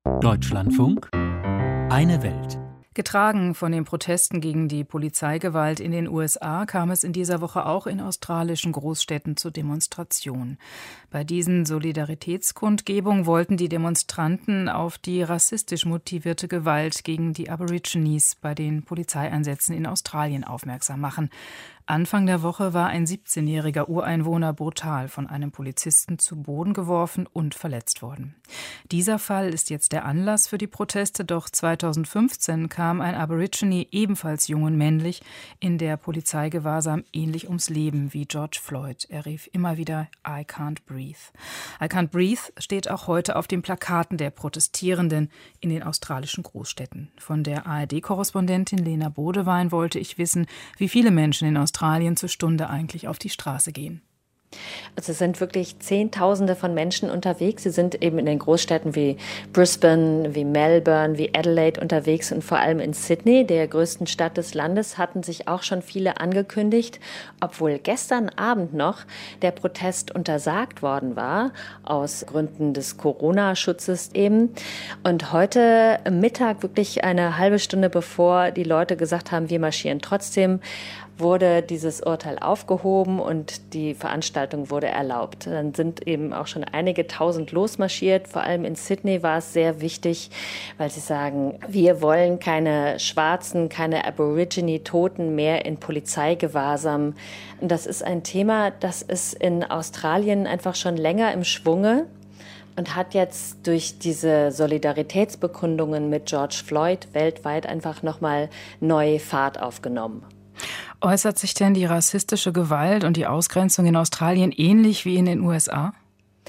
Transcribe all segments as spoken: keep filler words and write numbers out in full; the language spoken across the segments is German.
Deutschlandfunk, eine Welt. Getragen von den Protesten gegen die Polizeigewalt in den U S A kam es in dieser Woche auch in australischen Großstädten zu Demonstrationen. Bei diesen Solidaritätskundgebungen wollten die Demonstranten auf die rassistisch motivierte Gewalt gegen die Aborigines bei den Polizeieinsätzen in Australien aufmerksam machen. Anfang der Woche war ein siebzehnjähriger Ureinwohner brutal von einem Polizisten zu Boden geworfen und verletzt worden. Dieser Fall ist jetzt der Anlass für die Proteste, doch zweitausendfünfzehn kam ein Aborigine, ebenfalls jung und männlich, in der Polizeigewahrsam ähnlich ums Leben wie George Floyd. Er rief immer wieder "I can't breathe". "I can't breathe" steht auch heute auf den Plakaten der Protestierenden in den australischen Großstädten. Von der A R D-Korrespondentin Lena Bodewein wollte ich wissen, wie viele Menschen in Australien Australien zur Stunde eigentlich auf die Straße gehen. Also es sind wirklich Zehntausende von Menschen unterwegs. Sie sind eben in den Großstädten wie Brisbane, wie Melbourne, wie Adelaide unterwegs und vor allem in Sydney, der größten Stadt des Landes, hatten sich auch schon viele angekündigt, obwohl gestern Abend noch der Protest untersagt worden war, aus Gründen des Corona-Schutzes eben. Und heute Mittag, wirklich eine halbe Stunde bevor die Leute gesagt haben, wir marschieren trotzdem, wurde dieses Urteil aufgehoben und die Veranstaltung wurde erlaubt. Dann sind eben auch schon einige tausend losmarschiert. Vor allem in Sydney war es sehr wichtig, weil sie sagen, wir wollen keine Schwarzen, keine Aborigine-Toten mehr in Polizeigewahrsam. Und das ist ein Thema, das ist in Australien einfach schon länger im Schwunge und hat jetzt durch diese Solidaritätsbekundungen mit George Floyd weltweit einfach nochmal neue Fahrt aufgenommen. Äußert sich denn die rassistische Gewalt und die Ausgrenzung in Australien ähnlich wie in den U S A?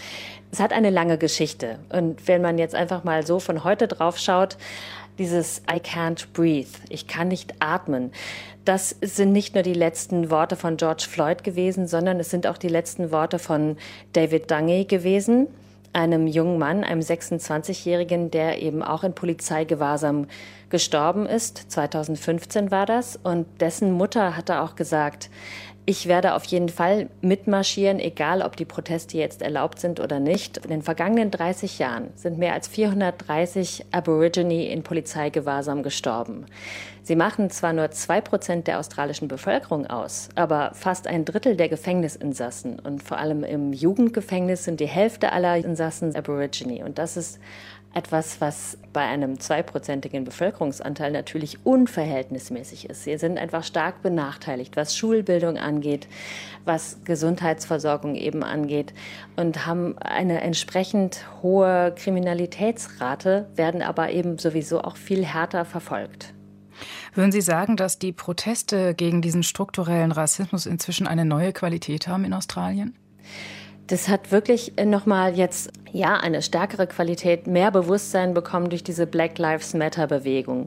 Es hat eine lange Geschichte. Und wenn man jetzt einfach mal so von heute drauf schaut, dieses "I can't breathe", ich kann nicht atmen, das sind nicht nur die letzten Worte von George Floyd gewesen, sondern es sind auch die letzten Worte von David Dungay gewesen, einem jungen Mann, einem sechsundzwanzigjährigen, der eben auch in Polizeigewahrsam gestorben ist. zweitausendfünfzehn war das. Und dessen Mutter hatte auch gesagt, ich werde auf jeden Fall mitmarschieren, egal ob die Proteste jetzt erlaubt sind oder nicht. In den vergangenen dreißig Jahren sind mehr als vierhundertdreißig Aborigine in Polizeigewahrsam gestorben. Sie machen zwar nur zwei Prozent der australischen Bevölkerung aus, aber fast ein Drittel der Gefängnisinsassen. Und vor allem im Jugendgefängnis sind die Hälfte aller Insassen Aborigine. Und das ist etwas, was bei einem zweiprozentigen Bevölkerungsanteil natürlich unverhältnismäßig ist. Sie sind einfach stark benachteiligt, was Schulbildung angeht, was Gesundheitsversorgung eben angeht und haben eine entsprechend hohe Kriminalitätsrate, werden aber eben sowieso auch viel härter verfolgt. Würden Sie sagen, dass die Proteste gegen diesen strukturellen Rassismus inzwischen eine neue Qualität haben in Australien? Das hat wirklich nochmal jetzt ja eine stärkere Qualität, mehr Bewusstsein bekommen durch diese Black Lives Matter-Bewegung.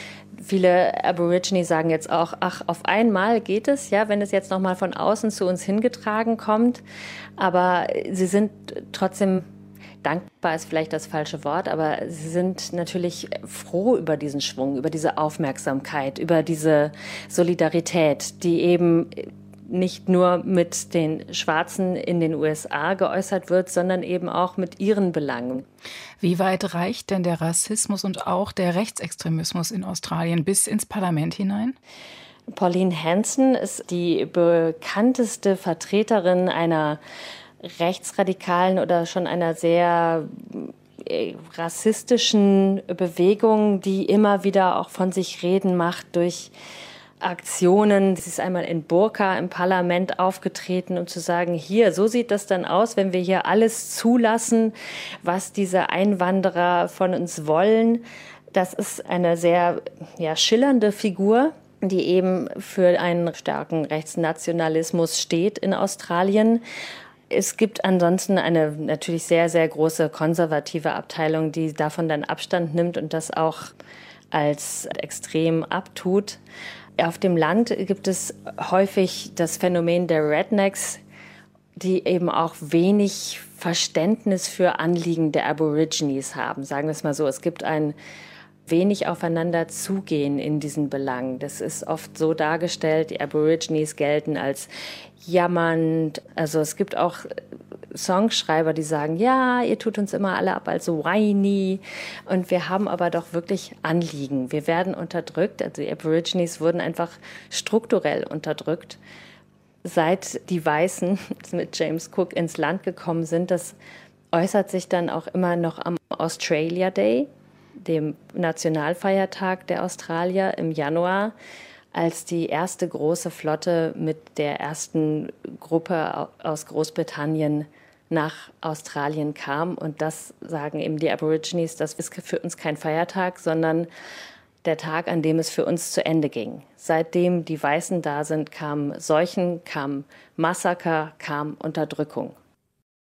Viele Aborigine sagen jetzt auch, ach, auf einmal geht es, ja, wenn es jetzt nochmal von außen zu uns hingetragen kommt. Aber sie sind trotzdem, dankbar ist vielleicht das falsche Wort, aber sie sind natürlich froh über diesen Schwung, über diese Aufmerksamkeit, über diese Solidarität, die eben nicht nur mit den Schwarzen in den U S A geäußert wird, sondern eben auch mit ihren Belangen. Wie weit reicht denn der Rassismus und auch der Rechtsextremismus in Australien bis ins Parlament hinein? Pauline Hanson ist die bekannteste Vertreterin einer rechtsradikalen oder schon einer sehr rassistischen Bewegung, die immer wieder auch von sich reden macht durch Aktionen. Sie ist einmal in Burka im Parlament aufgetreten, um zu sagen, hier, so sieht das dann aus, wenn wir hier alles zulassen, was diese Einwanderer von uns wollen. Das ist eine sehr ja, schillernde Figur, die eben für einen starken Rechtsnationalismus steht in Australien. Es gibt ansonsten eine natürlich sehr, sehr große konservative Abteilung, die davon dann Abstand nimmt und das auch als extrem abtut. Auf dem Land gibt es häufig das Phänomen der Rednecks, die eben auch wenig Verständnis für Anliegen der Aborigines haben. Sagen wir es mal so, es gibt ein wenig aufeinander zugehen in diesen Belangen. Das ist oft so dargestellt, die Aborigines gelten als jammernd. Also es gibt auch Songschreiber, die sagen, ja, ihr tut uns immer alle ab als so whiny. Und wir haben aber doch wirklich Anliegen. Wir werden unterdrückt. Also die Aborigines wurden einfach strukturell unterdrückt. Seit die Weißen mit James Cook ins Land gekommen sind, das äußert sich dann auch immer noch am Australia Day, dem Nationalfeiertag der Australier im Januar, als die erste große Flotte mit der ersten Gruppe aus Großbritannien nach Australien kam. Und das sagen eben die Aborigines, das ist für uns kein Feiertag, sondern der Tag, an dem es für uns zu Ende ging. Seitdem die Weißen da sind, kamen Seuchen, kam Massaker, kam Unterdrückung.